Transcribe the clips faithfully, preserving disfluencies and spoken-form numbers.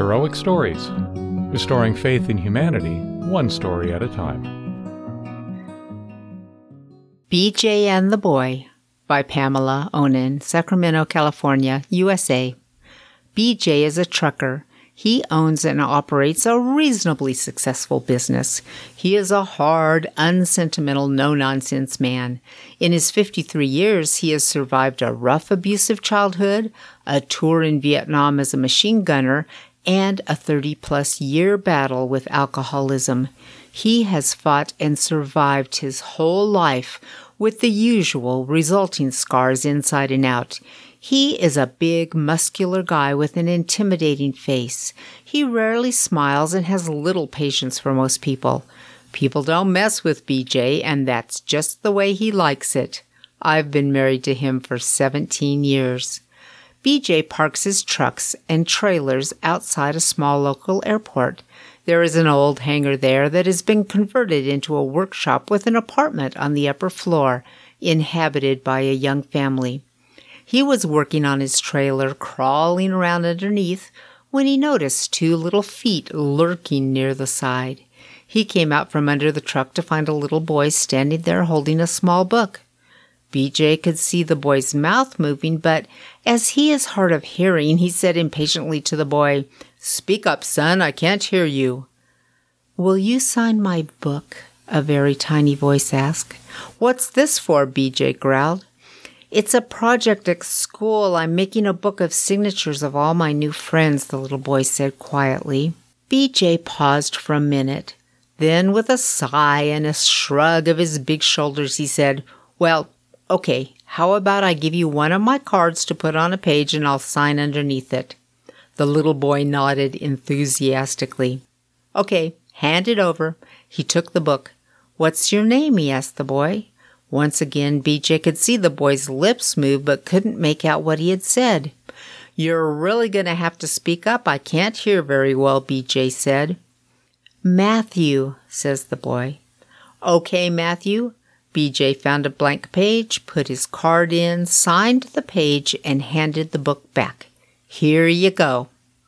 Heroic Stories, restoring faith in humanity, one story at a time. B J and the Boy by Pamela Onen, Sacramento, California, U S A. B J is a trucker. He owns and operates a reasonably successful business. He is a hard, unsentimental, no-nonsense man. In his fifty-three years, he has survived a rough, abusive childhood, a tour in Vietnam as a machine gunner, and a thirty-plus year battle with alcoholism. He has fought and survived his whole life with the usual resulting scars inside and out. He is a big, muscular guy with an intimidating face. He rarely smiles and has little patience for most people. People don't mess with B J, and that's just the way he likes it. I've been married to him for seventeen years. B J parks his trucks and trailers outside a small local airport. There is an old hangar there that has been converted into a workshop with an apartment on the upper floor, inhabited by a young family. He was working on his trailer, crawling around underneath, when he noticed two little feet lurking near the side. He came out from under the truck to find a little boy standing there holding a small book. B J could see the boy's mouth moving, but as he is hard of hearing, he said impatiently to the boy, "Speak up, son, I can't hear you." "Will you sign my book?" a very tiny voice asked. "What's this for?" B J growled. "It's a project at school. I'm making a book of signatures of all my new friends," the little boy said quietly. B J paused for a minute. Then, with a sigh and a shrug of his big shoulders, he said, "Well, okay, how about I give you one of my cards to put on a page and I'll sign underneath it?" The little boy nodded enthusiastically. "Okay, hand it over." He took the book. "What's your name?" he asked the boy. Once again, B J could see the boy's lips move but couldn't make out what he had said. "You're really going to have to speak up. I can't hear very well," B J said. "Matthew," says the boy. "Okay, Matthew." B J found a blank page, put his card in, signed the page, and handed the book back. "Here you go."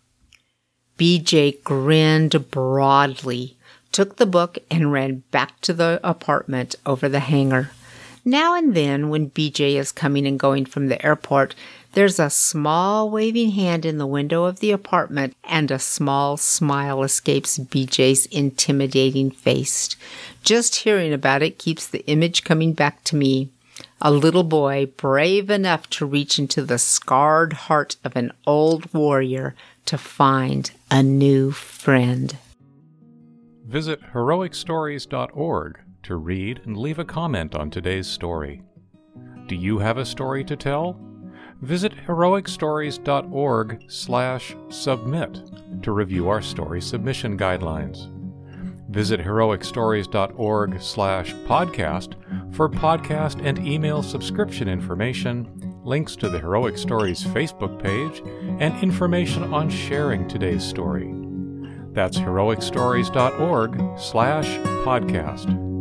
B J grinned broadly, took the book, and ran back to the apartment over the hangar. Now and then, when B J is coming and going from the airport, there's a small waving hand in the window of the apartment, and a small smile escapes B J's intimidating face. Just hearing about it keeps the image coming back to me. A little boy brave enough to reach into the scarred heart of an old warrior to find a new friend. Visit heroic stories dot org to read and leave a comment on today's story. Do you have a story to tell? Visit heroic stories dot org slash submit to review our story submission guidelines. Visit heroic stories dot org slash podcast for podcast and email subscription information, links to the Heroic Stories Facebook page, and information on sharing today's story. That's heroic stories dot org slash podcast.